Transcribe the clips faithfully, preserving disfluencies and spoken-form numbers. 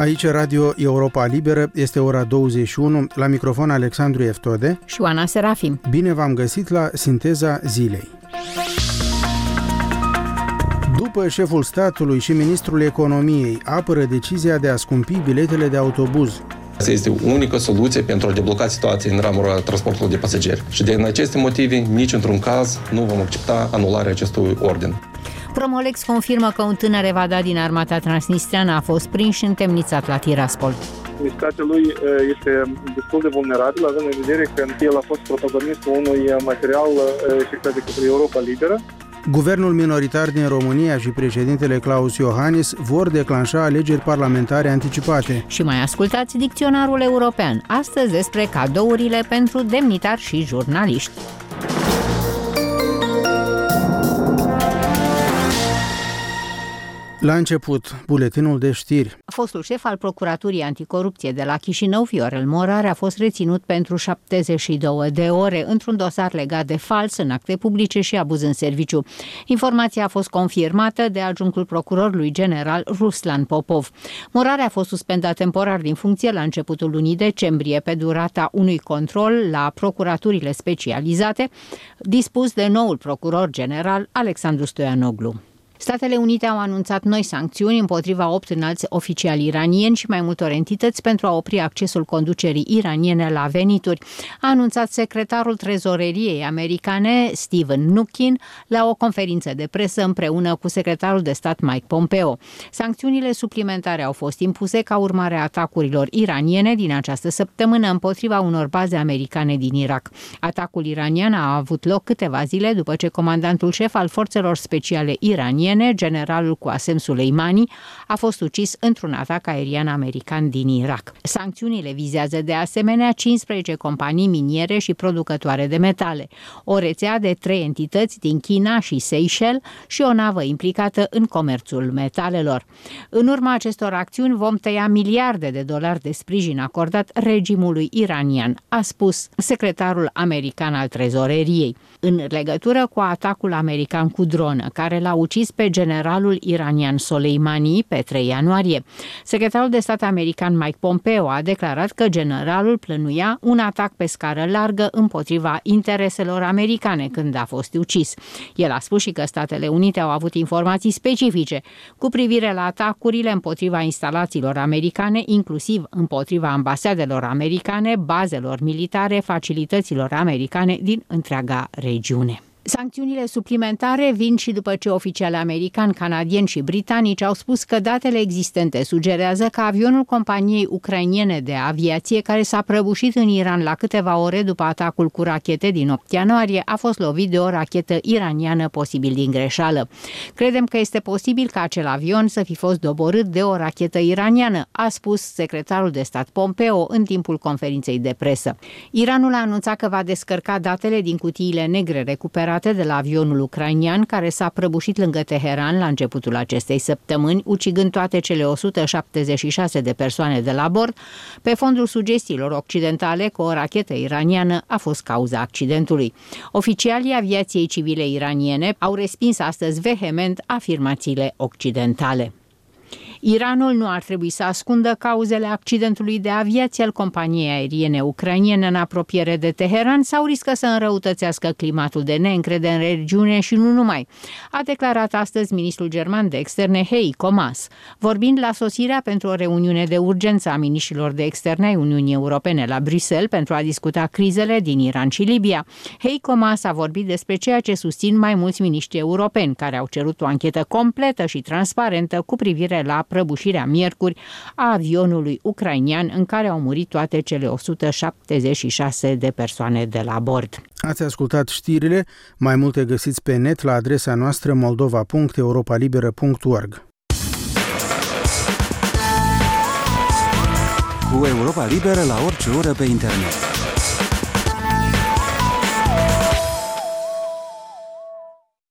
Aici Radio Europa Liberă, este ora douăzeci și unu, la microfon Alexandru Eftode și Oana Serafim. Bine v-am găsit la Sinteza Zilei. După șeful statului și ministrul economiei apără decizia de a scumpi biletele de autobuz. Asta este unica soluție pentru a debloca situația în ramura transportului de pasageri. Și din aceste motive, nici într-un caz nu vom accepta anularea acestui ordin. Promolex confirmă că un tânăr evadat din armata transnistreană a fost prins și întemnițat la Tiraspol. Situația lui este destul de vulnerabilă, având în vedere că el a fost protagonistul unui material efectuat de către Europa Liberă. Guvernul minoritar din România și președintele Klaus Iohannis vor declanșa alegeri parlamentare anticipate. Și mai ascultați dicționarul european, astăzi despre cadourile pentru demnitari și jurnaliști. La început, buletinul de știri. Fostul șef al Procuraturii Anticorupție de la Chișinău, Viorel Morare, a fost reținut pentru șaptezeci și două de ore într-un dosar legat de fals în acte publice și abuz în serviciu. Informația a fost confirmată de adjunctul procurorului general Ruslan Popov. Morare a fost suspendat temporar din funcție la începutul lunii decembrie pe durata unui control la procuraturile specializate, dispus de noul procuror general Alexandru Stoianoglu. Statele Unite au anunțat noi sancțiuni împotriva opt înalți oficiali iranieni și mai multor entități pentru a opri accesul conducerii iraniene la venituri, a anunțat secretarul trezoreriei americane Steven Mnuchin la o conferință de presă împreună cu secretarul de stat Mike Pompeo. Sancțiunile suplimentare au fost impuse ca urmare a atacurilor iraniene din această săptămână împotriva unor baze americane din Irak. Atacul iranian a avut loc câteva zile după ce comandantul șef al forțelor speciale iraniene, generalul Qasem Soleimani, a fost ucis într-un atac aerian american din Irak. Sancțiunile vizează de asemenea cincisprezece companii miniere și producătoare de metale, o rețea de trei entități din China și Seychelles și o navă implicată în comerțul metalelor. În urma acestor acțiuni vom tăia miliarde de dolari de sprijin acordat regimului iranian, a spus secretarul american al trezoreriei, în legătură cu atacul american cu dronă, care l-a ucis pe generalul iranian Soleimani pe trei ianuarie. Secretarul de stat american Mike Pompeo a declarat că generalul plănuia un atac pe scară largă împotriva intereselor americane când a fost ucis. El a spus și că Statele Unite au avut informații specifice cu privire la atacurile împotriva instalațiilor americane, inclusiv împotriva ambasadelor americane, bazelor militare, facilităților americane din întreaga regiune. Sancțiunile suplimentare vin și după ce oficiali americani, canadieni și britanici au spus că datele existente sugerează că avionul companiei ucrainene de aviație, care s-a prăbușit în Iran la câteva ore după atacul cu rachete din opt ianuarie, a fost lovit de o rachetă iraniană, posibil din greșeală. Credem că este posibil ca acel avion să fi fost doborât de o rachetă iraniană, a spus secretarul de stat Pompeo în timpul conferinței de presă. Iranul a anunțat că va descărca datele din cutiile negre recuperate de la avionul ucrainian care s-a prăbușit lângă Teheran la începutul acestei săptămâni, ucigând toate cele o sută șaptezeci și șase de persoane de la bord, pe fondul sugestiilor occidentale că o rachetă iraniană a fost cauza accidentului. Oficialii aviației civile iraniene au respins astăzi vehement afirmațiile occidentale. Iranul nu ar trebui să ascundă cauzele accidentului de aviație al companiei aeriene ucrainiene în apropiere de Teheran sau riscă să înrăutățească climatul de neîncredere în regiune și nu numai, a declarat astăzi ministrul german de externe Heiko Maas, vorbind la sosirea pentru o reuniune de urgență a miniștrilor de externe ai Uniunii Europene la Bruxelles pentru a discuta crizele din Iran și Libia. Heiko Maas a vorbit despre ceea ce susțin mai mulți miniștri europeni, care au cerut o anchetă completă și transparentă cu privire la prăbușirea miercuri a avionului ucrainian în care au murit toate cele o sută șaptezeci și șase de persoane de la bord. Ați ascultat știrile, mai multe găsiți pe net la adresa noastră moldova punct europa liberă punct org. Cu Europa Liberă la orice oră pe internet.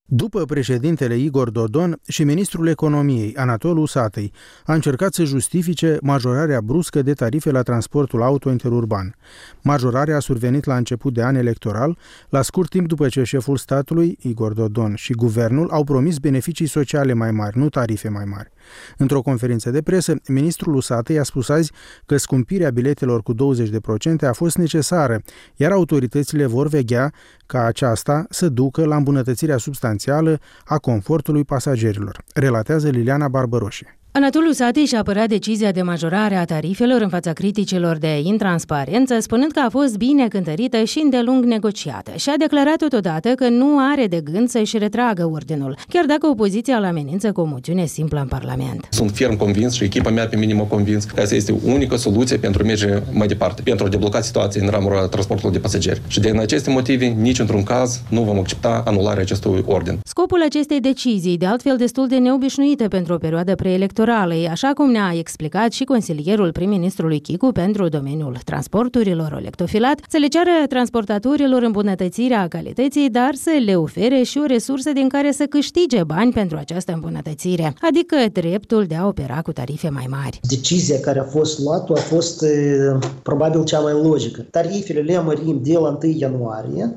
După președintele Igor Dodon și ministrul economiei, Anatol Usatăi, a încercat să justifice majorarea bruscă de tarife la transportul auto interurban. Majorarea a survenit la început de an electoral, la scurt timp după ce șeful statului, Igor Dodon, și guvernul au promis beneficii sociale mai mari, nu tarife mai mari. Într-o conferință de presă, ministrul Usatăi a spus azi că scumpirea biletelor cu douăzeci la sută a fost necesară, iar autoritățile vor veghea ca aceasta să ducă la îmbunătățirea substanțială a confortului pasagerilor, relatează Liliana Barbăroșie. Anatol Usatăi și-a apărat decizia de majorare a tarifelor în fața criticilor de intransparență, spunând că a fost bine cântărită și îndelung negociată și a declarat totodată că nu are de gând să-și retragă ordinul, chiar dacă opoziția îl amenință cu o moțiune simplă în Parlament. Sunt ferm convins și echipa mea pe mine mă convins că asta este unica soluție pentru a merge mai departe, pentru a debloca situația în ramura transportului de pasageri. Și din aceste motive, nici într-un caz nu vom accepta anularea acestui ordin. Scopul acestei decizii, de altfel destul de neobișnuite pentru o perioadă preelectorală, așa cum ne-a explicat și consilierul prim-ministrului Chicu pentru domeniul transporturilor, Oleg Tofilat, să le ceară transportatorilor îmbunătățirea calității, dar să le ofere și o resursă din care să câștige bani pentru această îmbunătățire, adică dreptul de a opera cu tarife mai mari. Decizia care a fost luată a fost probabil cea mai logică. Tarifele le mărim de la întâi ianuarie,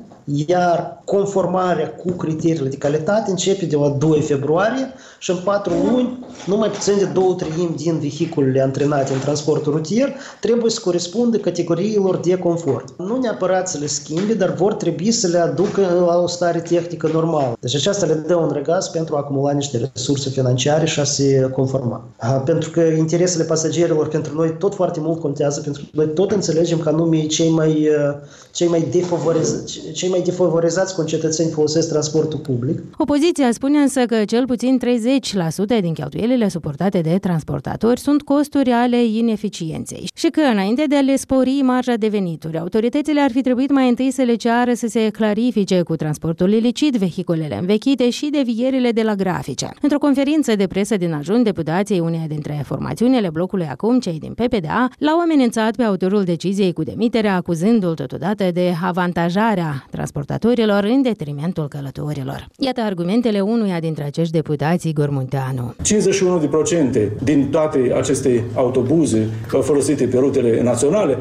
iar conformarea cu criteriile de calitate începe de la doi februarie și în patru luni, numai puțin de două treimi din vehiculele antrenate în transportul rutier trebuie să corespundă categoriilor de confort. Nu neapărat să le schimbe, dar vor trebui să le aducă la o stare tehnică normală. Deci aceasta le dă un răgaz pentru a acumula niște resurse financiare și a se conforma. Pentru că interesele pasagerilor pentru noi tot foarte mult contează, pentru că noi tot înțelegem că anume cei mai, cei mai defavorizați, cei mai defavorizați concetățeni folosesc transportul public. Opoziția spune însă că cel puțin treizeci la sută din cheltuielile suportate de transportatori sunt costuri ale ineficienței și că, înainte de a le spori marja de venituri, autoritățile ar fi trebuit mai întâi să le ceară să se clarifice cu transportul ilicit, vehiculele învechite și devierile de la grafice. Într-o conferință de presă din ajun, deputații uneia dintre formațiunile blocului acum, cei din P P D A, l-au amenințat pe autorul deciziei cu demiterea, acuzându-l totodată de avantajarea transportatorilor în detrimentul călătorilor. Iată argumentele unuia dintre acești deputați, Igor Munteanu. cincizeci și unu la sută din toate aceste autobuze folosite pe rutele naționale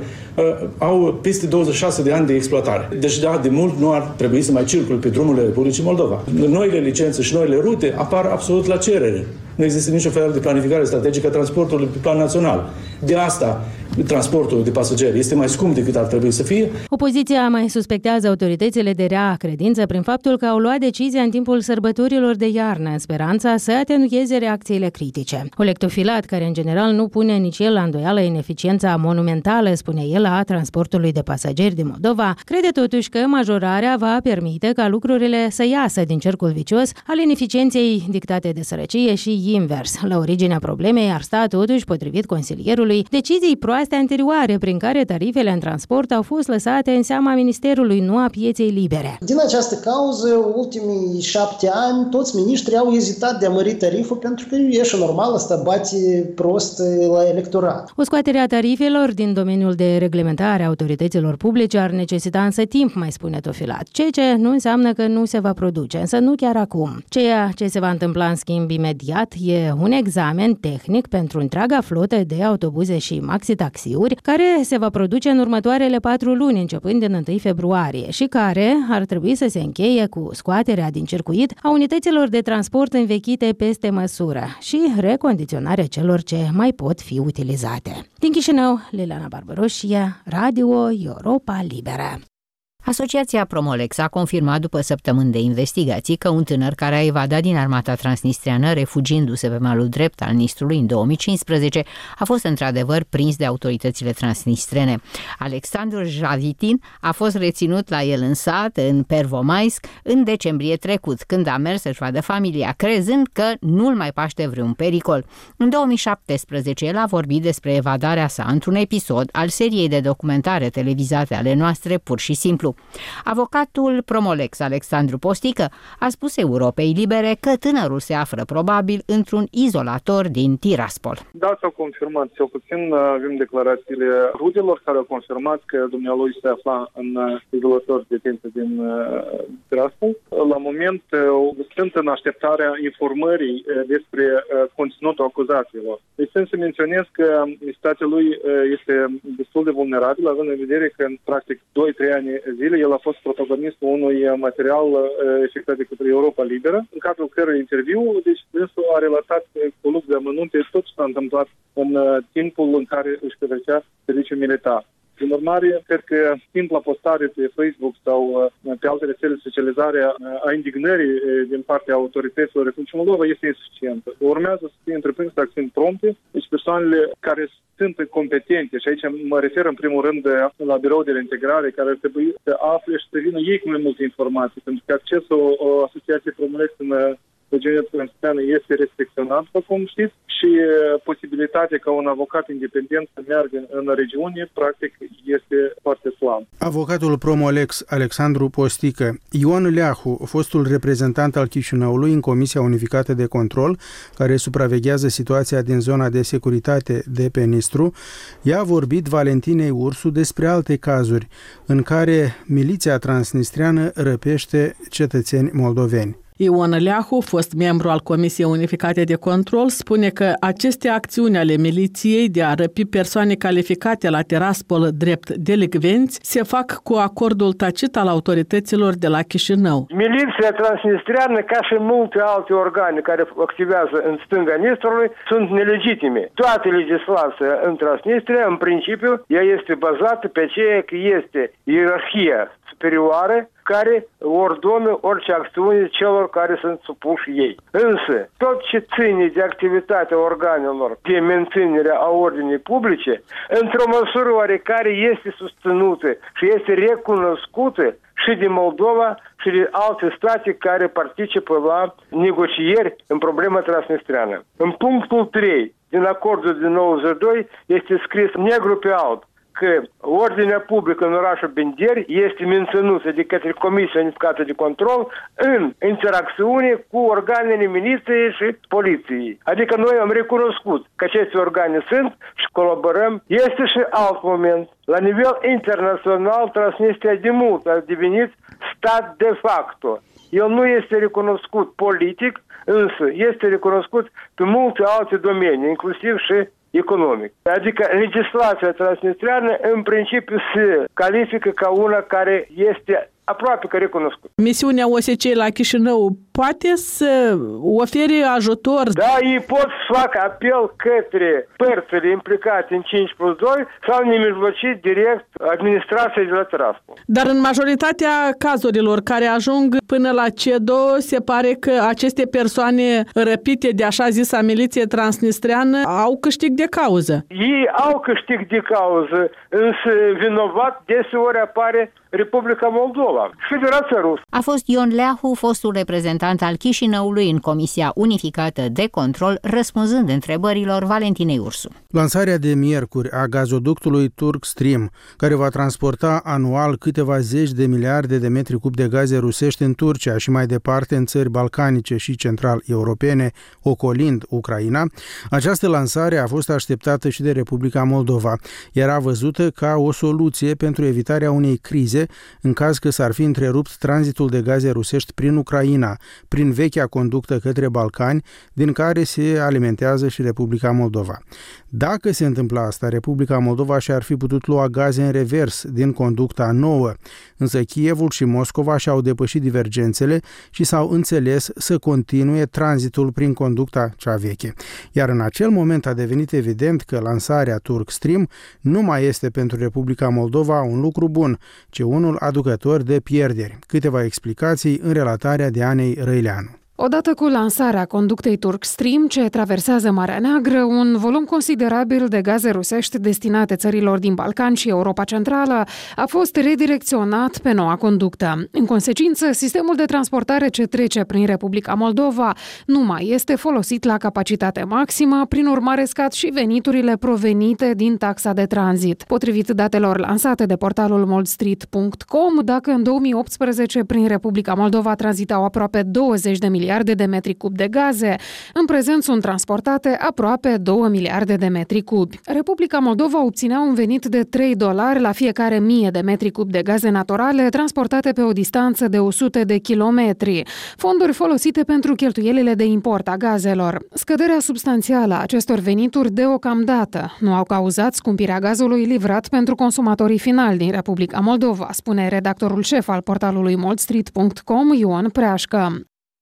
au peste douăzeci și șase de ani de exploatare. Deci, da, de mult nu ar trebui să mai circule pe drumurile Republicii Moldova. Noile licențe și noile rute apar absolut la cerere. Nu există niciun fel de planificare strategică a transportului pe plan național. De asta, transportul de pasageri este mai scump decât ar trebui să fie. Opoziția mai suspectează autoritățile de rea credință prin faptul că au luat decizia în timpul sărbătorilor de iarnă, în speranța să atenueze reacțiile critice. Oleg Tofilat, care în general nu pune nici el la îndoială ineficiența monumentală, spune el, a transportului de pasageri din Moldova, crede totuși că majorarea va permite ca lucrurile să iasă din cercul vicios al ineficienței dictate de sărăcie și invers. La originea problemei ar sta totuși, potrivit consilierului, decizii proaste anterioare prin care tarifele în transport au fost lăsate în seama Ministerului, nu a pieței libere. Din această cauză, ultimii șapte ani, toți miniștrii au ezitat de a mări tariful pentru că e și normal, asta bate prost la electorat. O scoatere a tarifelor din domeniul de reglementare a autorităților publice ar necesita însă timp, mai spune Tofilat, ceea ce nu înseamnă că nu se va produce, însă nu chiar acum. Ceea ce se va întâmpla în schimb imediat e un examen tehnic pentru întreaga flotă de autobuze și maxi-taxiuri, care se va produce în următoarele patru luni, începând din întâi februarie, și care ar trebui să se încheie cu scoaterea din circuit a unităților de transport învechite peste măsură și recondiționarea celor ce mai pot fi utilizate. Din Chișinău, Liliana Barbăroșie, Radio Europa Liberă. Asociația Promolex a confirmat după săptămâni de investigații că un tânăr care a evadat din armata transnistreană, refugiindu-se pe malul drept al Nistrului în două mii cincisprezece, a fost într-adevăr prins de autoritățile transnistrene. Alexandru Javitin a fost reținut la el în sat, în Pervomaisk, în decembrie trecut, când a mers să-și vadă familia, crezând că nu-l mai paște vreun pericol. În două mii șaptesprezece, el a vorbit despre evadarea sa într-un episod al seriei de documentare televizate ale noastre, Pur și simplu. Avocatul Promolex Alexandru Postică a spus Europei Libere că tânărul se află probabil într-un izolator din Tiraspol. Da, s-au confirmat. Cel puțin avem declarațiile rudelor care au confirmat că dumnealui se afla în izolator de detenție din Tiraspol. La moment sunt în așteptarea informării despre conținutul acuzațiilor. Deci să menționez că situația lui este destul de vulnerabil, având în vedere că în practic doi-trei ani zile el a fost protagonistul unui material efectuat de către Europa Liberă, în cadrul cărui interviu, deci dânsul a relatat cu lux de amănunte tot ce s-a întâmplat în timpul în care își petrecea serviciul militar. Prin urmare, cred că simpla postare pe Facebook sau pe alte rețele de socializare a indignării din partea autorităților Republicii Moldova este insuficientă. Urmează să fie întreprinse acțiuni prompte, deci persoanele care sunt competente, și aici mă refer în primul rând la birou de reintegrare, care ar trebui să afle și să vină ei cu mai multe informații, pentru că accesul o asociație Promolex în regiunea transilvaneană este restricționat, după cum știți, și posibilitatea ca un avocat independent să meargă în regiune, practic, este foarte slab. Avocatul Promolex Alexandru Postică. Ion Leahu, fostul reprezentant al Chișinăului în Comisia Unificată de Control, care supraveghează situația din zona de securitate de pe Nistru, i-a vorbit Valentinei Ursu despre alte cazuri în care miliția transnistriană răpește cetățeni moldoveni. Ion Leahu, fost membru al Comisiei Unificate de Control, spune că aceste acțiuni ale miliției de a răpi persoane calificate la Tiraspol drept delicvenți se fac cu acordul tacit al autorităților de la Chișinău. Miliția transnistriană, ca și multe alte organe care activează în stânga Nistrului, sunt nelegitime. Toată legislația în Transnistria, în principiu, ea este bazată pe ceea că este ierarhia superioară care ordonă orice acțiune celor care sunt supuși ei. Însă, tot ce ține de activitatea organelor de menținere a ordinii publice, într-o măsură oarecare este susținută și este recunoscută și de Moldova și de alte state care participă la negocieri în problema transnistriană. În punctul trei din acordul din nouăzeci și doi este scris negru pe alb că ordinea publică în orașul Benderi este menținută de către Comisia Unificată de Control în interacțiune cu organele miliției și poliției. Adică noi am recunoscut că aceste organe sunt și colaborăm. Este și alt moment. La nivel internațional, Transnistria de mult a devenit stat de facto. El nu este recunoscut politic, însă este recunoscut pe multe alte domenii, inclusiv și economic. Adică legislația transnistriană în principiu se califică ca una care este aproape că recunoscut. Misiunea O S C la Chișinău poate să ofere ajutor? Da, ei pot să facă apel către părțile implicate în cinci plus doi sau nemijlocit direct administrației de la Tiraspol. Dar în majoritatea cazurilor care ajung până la C E D O, se pare că aceste persoane răpite de așa zisa miliție transnistreană au câștig de cauză. Ei au câștig de cauză, însă vinovat deseori apare Republica Moldova, Federația Rusă. A fost Ion Leahu, fostul reprezentant al Chișinăului în Comisia Unificată de Control, răspunzând întrebărilor Valentinei Ursu. Lansarea de miercuri a gazoductului Turk Stream, care va transporta anual câteva zeci de miliarde de metri cub de gaze rusești în Turcia și mai departe în țări balcanice și central-europene, ocolind Ucraina, această lansare a fost așteptată și de Republica Moldova. Era văzută ca o soluție pentru evitarea unei crize în caz că s-ar fi întrerupt tranzitul de gaze rusești prin Ucraina, prin vechea conductă către Balcani, din care se alimentează și Republica Moldova. Dacă se întâmpla asta, Republica Moldova și-ar fi putut lua gaze în revers din conducta nouă, însă Kievul și Moscova și-au depășit divergențele și s-au înțeles să continue tranzitul prin conducta cea veche. Iar în acel moment a devenit evident că lansarea Turk Stream nu mai este pentru Republica Moldova un lucru bun, ci unul aducător de pierderi. Câteva explicații în relatarea de Anei Răileanu. Odată cu lansarea conductei Turk Stream, ce traversează Marea Neagră, un volum considerabil de gaze rusești destinate țărilor din Balcani și Europa Centrală a fost redirecționat pe noua conductă. În consecință, sistemul de transportare ce trece prin Republica Moldova nu mai este folosit la capacitate maximă, prin urmare scad și veniturile provenite din taxa de tranzit. Potrivit datelor lansate de portalul moldstreet punct com, dacă în două mii optsprezece prin Republica Moldova tranzitau aproape douăzeci de miliarde de metri cub de gaze, în prezent sunt transportate aproape două miliarde de metri cubi. Republica Moldova obținea un venit de trei dolari la fiecare mie de metri cub de gaze naturale transportate pe o distanță de o sută de kilometri, fonduri folosite pentru cheltuielile de import a gazelor. Scăderea substanțială a acestor venituri deocamdată nu au cauzat scumpirea gazului livrat pentru consumatorii finali din Republica Moldova, spune redactorul șef al portalului moldstreet punct com, Ioan Preașcă.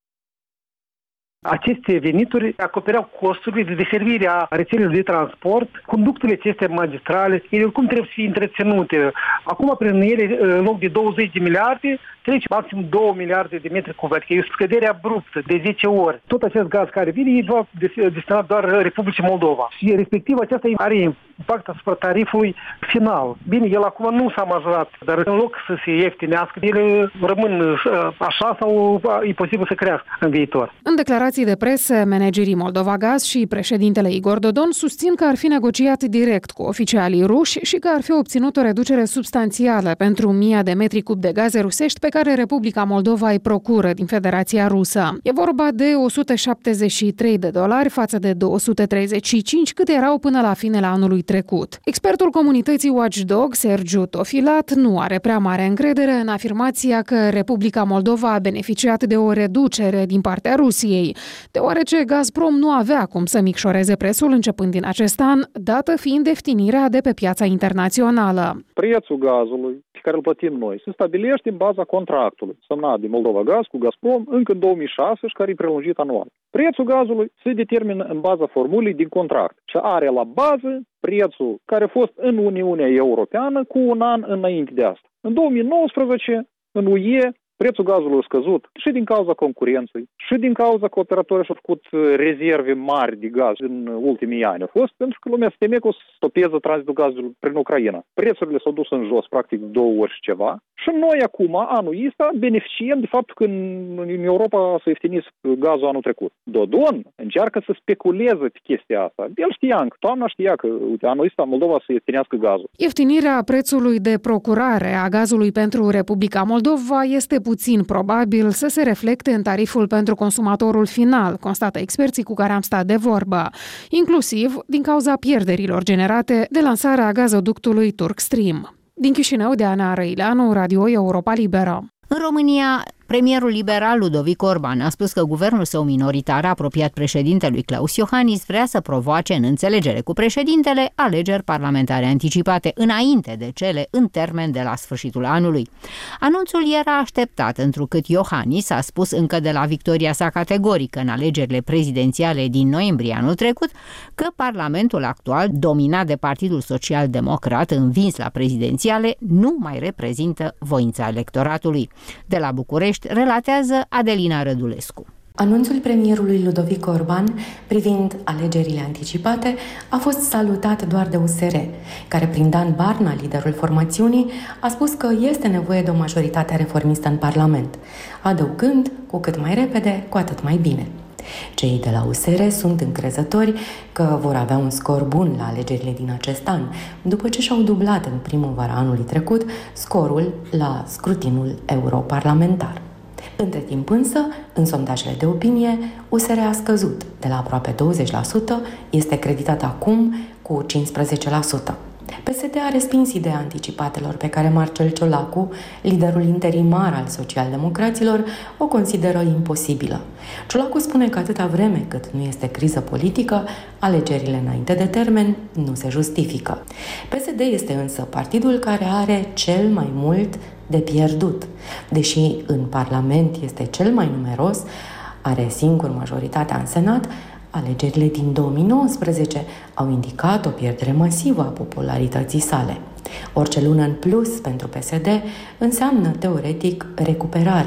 Aceste venituri acopereau costurile de deservire a rețelelor de transport, conductele acestea magistrale, ele oricum trebuie să fie întreținute. Acum, prin ele, în loc de douăzeci de miliarde, trece maxim două miliarde de metri cubi, adică e o scădere abruptă de zece ori. Tot acest gaz care vine e destinat doar Republicii Moldova. Și respectiv aceasta are impact asupra tarifului final. Bine, el acum nu s-a majorat, dar în loc să se ieftinească, ele rămân așa sau e posibil să crească în viitor. În declarații de presă, managerii Moldova Gaz și președintele Igor Dodon susțin că ar fi negociat direct cu oficialii ruși și că ar fi obținut o reducere substanțială pentru mii de metri cub de gaze rusești pe care Republica Moldova îi procură din Federația Rusă. E vorba de o sută șaptezeci și trei de dolari față de două sute treizeci și cinci cât erau până la finele anului trecut. Expertul comunității Watchdog, Sergiu Tofilat, nu are prea mare încredere în afirmația că Republica Moldova a beneficiat de o reducere din partea Rusiei, deoarece Gazprom nu avea cum să micșoreze prețul începând din acest an, dată fiind ieftinirea de pe piața internațională. Prețul gazului pe care îl plătim noi se stabilește în baza contractului semnat de Moldova Gaz cu Gazprom încă în două mii șase și care e prelungit anual. Prețul gazului se determină în baza formulei din contract și are la bază prețul care a fost în Uniunea Europeană cu un an înainte de asta. În două mii nouăsprezece, în U E, prețul gazului a scăzut și din cauza concurenței, și din cauza că operatorii și-au făcut rezerve mari de gaz în ultimii ani. A fost pentru că lumea se teme că o să stopeze tranzitul gazului prin Ucraina. Prețurile s-au dus în jos, practic, două ori și ceva. Și noi acum, anul ăsta, beneficiem de faptul că în Europa s-a ieftinit gazul anul trecut. Dodon încearcă să speculeze pe chestia asta. El știa, că toamna știa că uite, anul ăsta Moldova să ieftinească gazul. Ieftinirea prețului de procurare a gazului pentru Republica Moldova este puțin probabil să se reflecte în tariful pentru consumatorul final, constată experții cu care am stat de vorbă, inclusiv din cauza pierderilor generate de lansarea gazoductului Turk Stream. Din Chișinău, Diana Răileanu, Radio Europa Liberă. În România, premierul liberal Ludovic Orban a spus că guvernul său minoritar, apropiat președintelui Claus Iohannis, vrea să provoace în înțelegere cu președintele alegeri parlamentare anticipate înainte de cele în termen de la sfârșitul anului. Anunțul era așteptat, întrucât Iohannis a spus încă de la victoria sa categorică în alegerile prezidențiale din noiembrie anul trecut că Parlamentul actual, dominat de Partidul Social Democrat învins la prezidențiale, nu mai reprezintă voința electoratului. De la București relatează Adelina Rădulescu. Anunțul premierului Ludovic Orban privind alegerile anticipate a fost salutat doar de U S R, care prin Dan Barna, liderul formațiunii, a spus că este nevoie de o majoritate reformistă în Parlament, adăugând, cu cât mai repede, cu atât mai bine. Cei de la U S R sunt încrezători că vor avea un scor bun la alegerile din acest an, după ce și-au dublat în primăvara anului trecut scorul la scrutinul europarlamentar. Între timp însă, în sondajele de opinie, U S R a scăzut de la aproape douăzeci la sută, este creditat acum cu cincisprezece la sută. P S D a respins ideea anticipatelor pe care Marcel Ciolacu, liderul interimar al socialdemocraților, o consideră imposibilă. Ciolacu spune că atâta vreme cât nu este criză politică, alegerile înainte de termen nu se justifică. P S D este însă partidul care are cel mai mult de pierdut. Deși în Parlament este cel mai numeros, are singur majoritatea în Senat, alegerile din două mii nouăsprezece au indicat o pierdere masivă a popularității sale. Orice lună în plus pentru P S D înseamnă, teoretic, recuperare.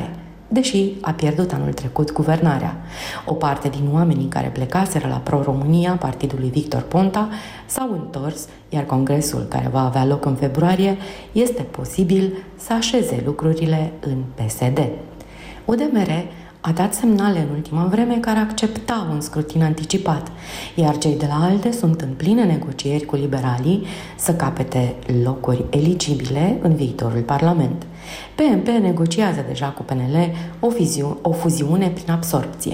deși a pierdut anul trecut guvernarea. O parte din oamenii care plecaseră la Pro-România, partidului Victor Ponta, s-au întors, iar congresul care va avea loc în februarie este posibil să așeze lucrurile în P S D. U D M R a dat semnale în ultima vreme care accepta un scrutin anticipat, iar cei de la ALDE sunt în pline negocieri cu liberalii să capete locuri eligibile în viitorul Parlament. P M P negociază deja cu P N L o, fiziu- o fuziune prin absorpție.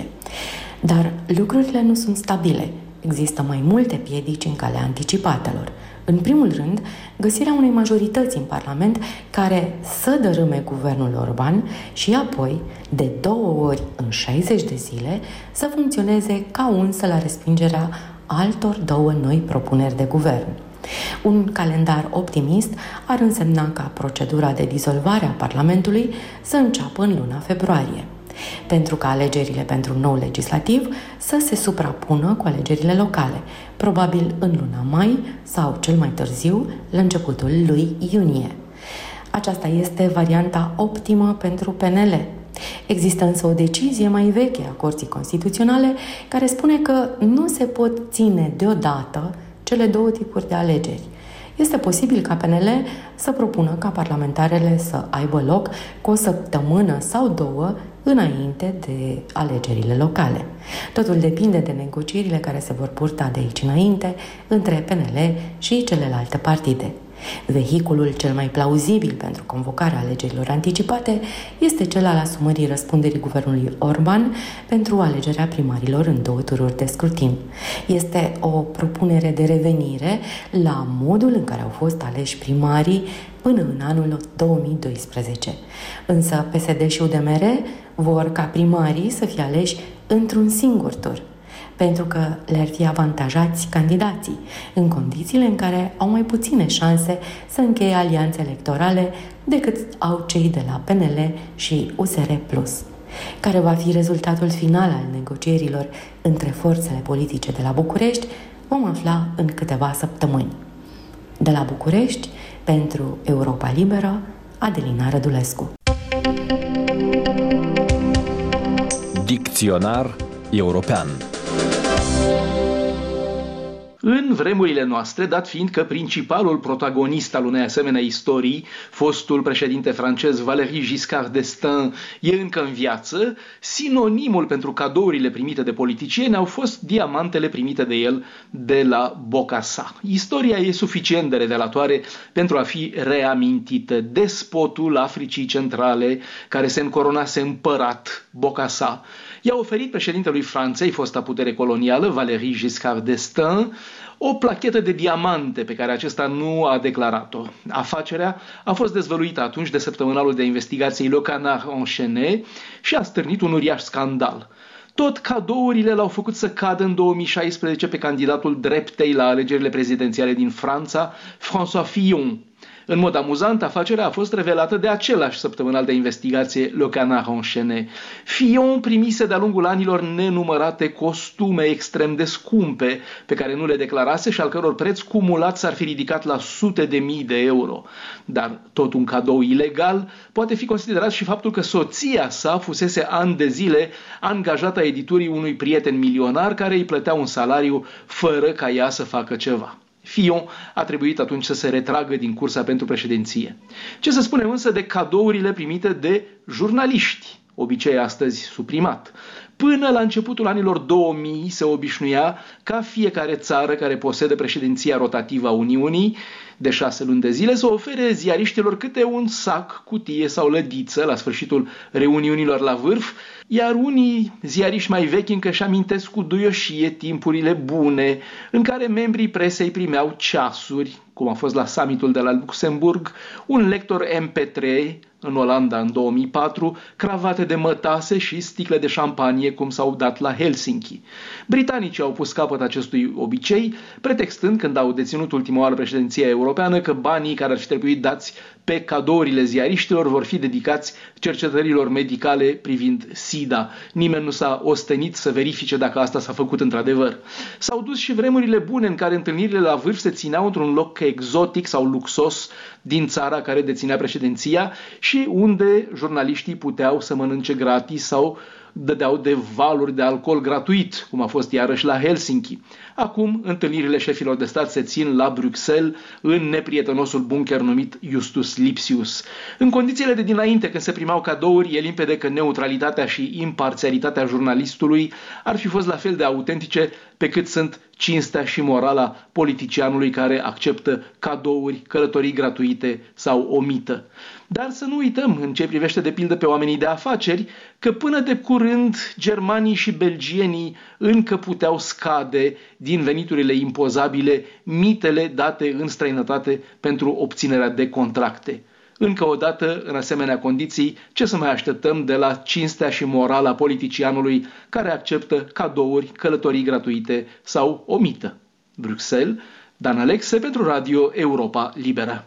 Dar lucrurile nu sunt stabile. Există mai multe piedici în calea anticipatelor. În primul rând, găsirea unei majorități în Parlament care să dărâme guvernul Orban și apoi, de două ori în șaizeci de zile, să funcționeze ca unsă la respingerea altor două noi propuneri de guvern. Un calendar optimist ar însemna ca procedura de dizolvare a Parlamentului să înceapă în luna februarie, pentru ca alegerile pentru un nou legislativ să se suprapună cu alegerile locale, probabil în luna mai sau cel mai târziu, la începutul lui iunie. Aceasta este varianta optimă pentru P N L. Există însă o decizie mai veche a Curții Constituționale care spune că nu se pot ține deodată cele două tipuri de alegeri. Este posibil ca P N L să propună ca parlamentarele să aibă loc cu o săptămână sau două înainte de alegerile locale. Totul depinde de negocierile care se vor purta de aici înainte între P N L și celelalte partide. Vehiculul cel mai plauzibil pentru convocarea alegerilor anticipate este cel al asumării răspunderii guvernului Orban pentru alegerea primarilor în două tururi de scrutin. Este o propunere de revenire la modul în care au fost aleși primarii până în anul două mii doisprezece. Însă P S D și U D M R vor ca primarii să fie aleși într-un singur tur, pentru că le-ar fi avantajați candidații, în condițiile în care au mai puține șanse să încheie alianțe electorale decât au cei de la P N L și U S R plus. Care va fi rezultatul final al negocierilor între forțele politice de la București, vom afla în câteva săptămâni. De la București, pentru Europa Liberă, Adelina Rădulescu. Dicționar european. În vremurile noastre, dat fiind că principalul protagonist al unei asemenea istorii, fostul președinte francez Valéry Giscard d'Estaing, e încă în viață, sinonimul pentru cadourile primite de politicieni au fost diamantele primite de el de la Bokassa. Istoria e suficient de revelatoare pentru a fi reamintită. Despotul Africii Centrale, care se încoronase împărat, Bokassa, i-a oferit președintelui Franței, fosta putere colonială, Valéry Giscard d'Estaing, o plachetă de diamante pe care acesta nu a declarat-o. Afacerea a fost dezvăluită atunci de săptămânalul de investigație Le Canard Enchaîné și a stârnit un uriaș scandal. Tot cadourile l-au făcut să cadă în două mii șaisprezece pe candidatul dreptei la alegerile prezidențiale din Franța, François Fillon. În mod amuzant, afacerea a fost revelată de același săptămânal de investigație Le Canard Enchaîné. Fillon primise de-a lungul anilor nenumărate costume extrem de scumpe, pe care nu le declarase și al căror preț cumulat s-ar fi ridicat la sute de mii de euro. Dar tot un cadou ilegal poate fi considerat și faptul că soția sa fusese ani de zile angajată a editurii unui prieten milionar care îi plătea un salariu fără ca ea să facă ceva. Fillon a trebuit atunci să se retragă din cursa pentru președinție. Ce să spunem însă de cadourile primite de jurnaliști, obicei astăzi suprimat? Până la începutul anilor două mii se obișnuia ca fiecare țară care posedă președinția rotativă a Uniunii de șase luni de zile să ofere ziariștilor câte un sac, cutie sau lădiță la sfârșitul reuniunilor la vârf, iar unii ziariști mai vechi încă își amintesc cu duioșie timpurile bune în care membrii presei primeau ceasuri, cum a fost la summitul de la Luxemburg, un lector M P trei în Olanda în două mii patru, cravate de mătase și sticle de șampanie cum s-au dat la Helsinki. Britanicii au pus capăt acestui obicei, pretextând când au deținut ultima oară președinția europeană că banii care ar fi trebuit dați pe cadourile ziariștilor vor fi dedicați cercetărilor medicale privind SIDA. Nimeni nu s-a ostenit să verifice dacă asta s-a făcut într-adevăr. S-au dus și vremurile bune în care întâlnirile la vârf se țineau într-un loc exotic sau luxos din țara care deținea președinția și și unde jurnaliștii puteau să mănânce gratis sau dădeau de valuri de alcool gratuit, cum a fost iarăși la Helsinki. Acum, întâlnirile șefilor de stat se țin la Bruxelles, în neprietenosul bunker numit Justus Lipsius. În condițiile de dinainte, când se primau cadouri, e limpede că neutralitatea și imparțialitatea jurnalistului ar fi fost la fel de autentice pe cât sunt cinstea și morala politicianului care acceptă cadouri, călătorii gratuite sau omită. Dar să nu uităm, în ce privește de pildă pe oamenii de afaceri, că până de curând germanii și belgienii încă puteau scade din veniturile impozabile mitele date în străinătate pentru obținerea de contracte. Încă o dată, în asemenea condiții, ce să mai așteptăm de la cinstea și morala politicianului care acceptă cadouri, călătorii gratuite sau omită? Bruxelles, Dan Alexe pentru Radio Europa Liberă.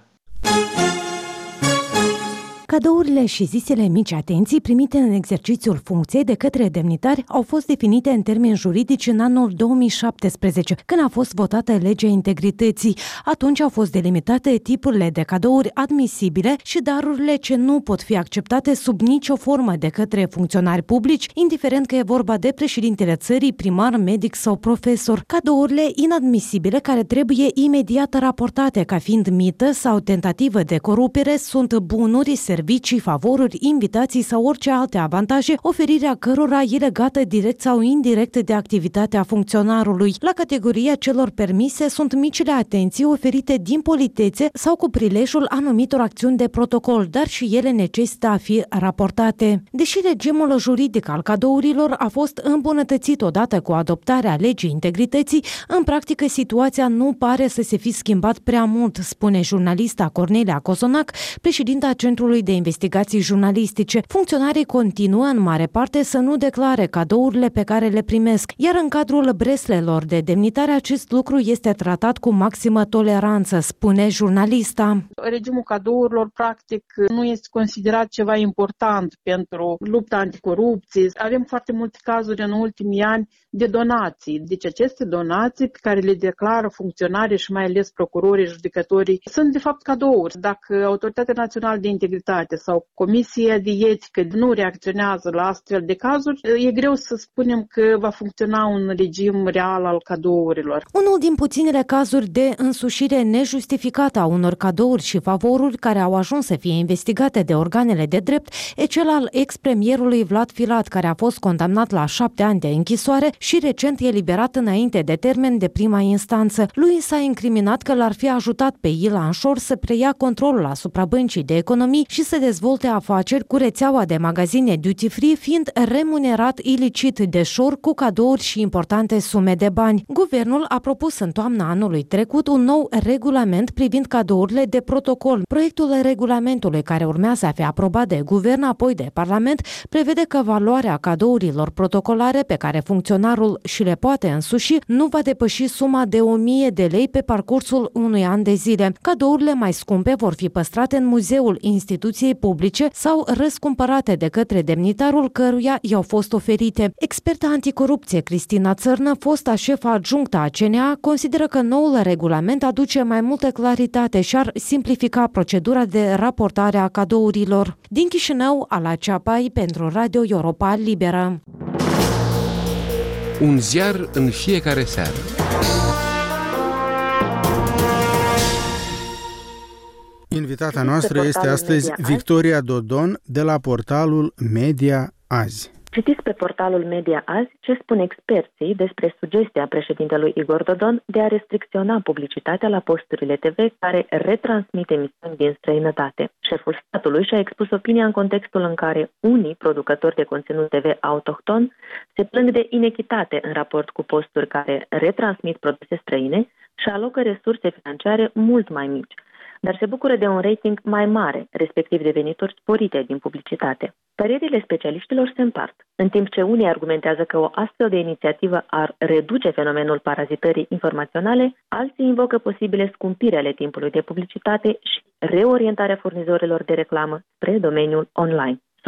Cadourile și zisele mici atenții primite în exercițiul funcției de către demnitari au fost definite în termeni juridici în anul două mii șaptesprezece, când a fost votată legea integrității. Atunci au fost delimitate tipurile de cadouri admisibile și darurile ce nu pot fi acceptate sub nicio formă de către funcționari publici, indiferent că e vorba de președintele țării, primar, medic sau profesor. Cadourile inadmisibile care trebuie imediat raportate ca fiind mită sau tentativă de corupere sunt bunuri, servicii, favoruri, invitații sau orice alte avantaje, oferirea cărora e legată direct sau indirect de activitatea funcționarului. La categoria celor permise sunt micile atenții oferite din politețe sau cu prilejul anumitor acțiuni de protocol, dar și ele necesită a fi raportate. Deși regimul juridic al cadourilor a fost îmbunătățit odată cu adoptarea legii integrității, în practică situația nu pare să se fi schimbat prea mult, spune jurnalista Cornelia Cozonac, președinta Centrului de Investigații Jurnalistice. Funcționarii continuă în mare parte să nu declare cadourile pe care le primesc, iar în cadrul breslelor de demnitare acest lucru este tratat cu maximă toleranță, spune jurnalista. Regimul cadourilor practic nu este considerat ceva important pentru lupta anticorupție. Avem foarte multe cazuri în ultimii ani de donații. Deci aceste donații pe care le declară funcționarii și mai ales procurorii, judecătorii, sunt de fapt cadouri. Dacă Autoritatea Națională de Integritate sau Comisia de Etică nu reacționează la astfel de cazuri, e greu să spunem că va funcționa un regim real al cadourilor. Unul din puținele cazuri de însușire nejustificată a unor cadouri și favoruri care au ajuns să fie investigate de organele de drept e cel al ex-premierului Vlad Filat, care a fost condamnat la șapte ani de închisoare și recent eliberat înainte de termen de prima instanță. Lui s-a incriminat că l-ar fi ajutat pe Ilan Șor să preia controlul asupra băncii de economii și să dezvolte afaceri cu rețeaua de magazine duty-free, fiind remunerat ilicit de Șor cu cadouri și importante sume de bani. Guvernul a propus în toamna anului trecut un nou regulament privind cadourile de protocol. Proiectul regulamentului, care urmează a fi aprobat de guvern, apoi de Parlament, prevede că valoarea cadourilor protocolare pe care funcționarul și le poate însuși nu va depăși suma de o mie de lei pe parcursul unui an de zile. Cadourile mai scumpe vor fi păstrate în muzeul instituției publice sau răscumpărate de către demnitarul căruia i-au fost oferite. Experta anticorupție Cristina Țărnă, fosta șefă adjunctă a C N A, consideră că noul regulament aduce mai multă claritate și ar simplifica procedura de raportare a cadourilor. Din Chișinău, Ala Ceapai pentru Radio Europa Liberă. Un ziar în fiecare seară. Invitata noastră este astăzi Victoria Dodon de la portalul Media Azi. Citiți pe portalul Media Azi ce spun experții despre sugestia președintelui Igor Dodon de a restricționa publicitatea la posturile T V care retransmit emisiuni din străinătate. Șeful statului și-a expus opinia în contextul în care unii producători de conținut T V autohton se plâng de inechitate în raport cu posturi care retransmit produse străine și alocă resurse financiare mult mai mici, dar se bucură de un rating mai mare, respectiv de venituri sporite din publicitate. Părerile specialiștilor se împart. În timp ce unii argumentează că o astfel de inițiativă ar reduce fenomenul parazitării informaționale, alții invocă posibile scumpiri ale timpului de publicitate și reorientarea furnizorilor de reclamă spre domeniul online.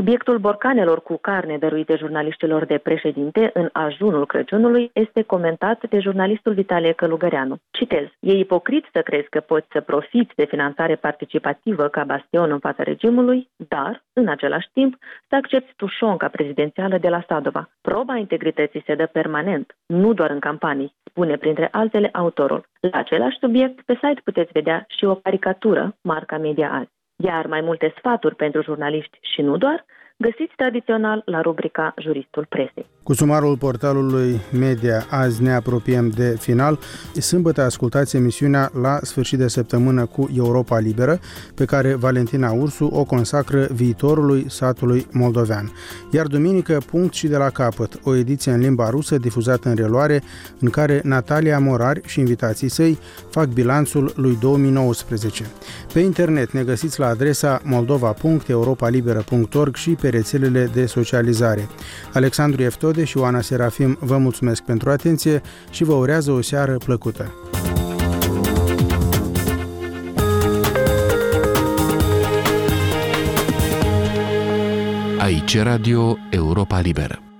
Subiectul borcanelor cu carne dăruite jurnaliștilor de președinte în ajunul Crăciunului este comentat de jurnalistul Vitalie Călugăreanu. Citez: e ipocrit să crezi că poți să profiți de finanțare participativă ca bastion în fața regimului, dar, în același timp, să accepti tușonca prezidențială de la Sadova. Proba integrității se dă permanent, nu doar în campanii, spune printre altele autorul. La același subiect, pe site puteți vedea și o caricatură, marca Media Azi. Iar mai multe sfaturi pentru jurnaliști și nu doar, găsiți tradițional la rubrica Juristul Presei. Cu sumarul portalului Media Azi ne apropiem de final. Sâmbătă ascultați emisiunea La sfârșit de săptămână cu Europa Liberă, pe care Valentina Ursu o consacră viitorului satului moldovean. Iar duminică, punct și de la capăt, o ediție în limba rusă difuzată în reluare, în care Natalia Morari și invitații săi fac bilanțul lui două mii nouăsprezece. Pe internet ne găsiți la adresa moldova punct europa liberă punct org și pe rețelele de socializare. Alexandru Eftode și Oana Serafim vă mulțumesc pentru atenție și vă urează o seară plăcută. Aici Radio Europa Liberă.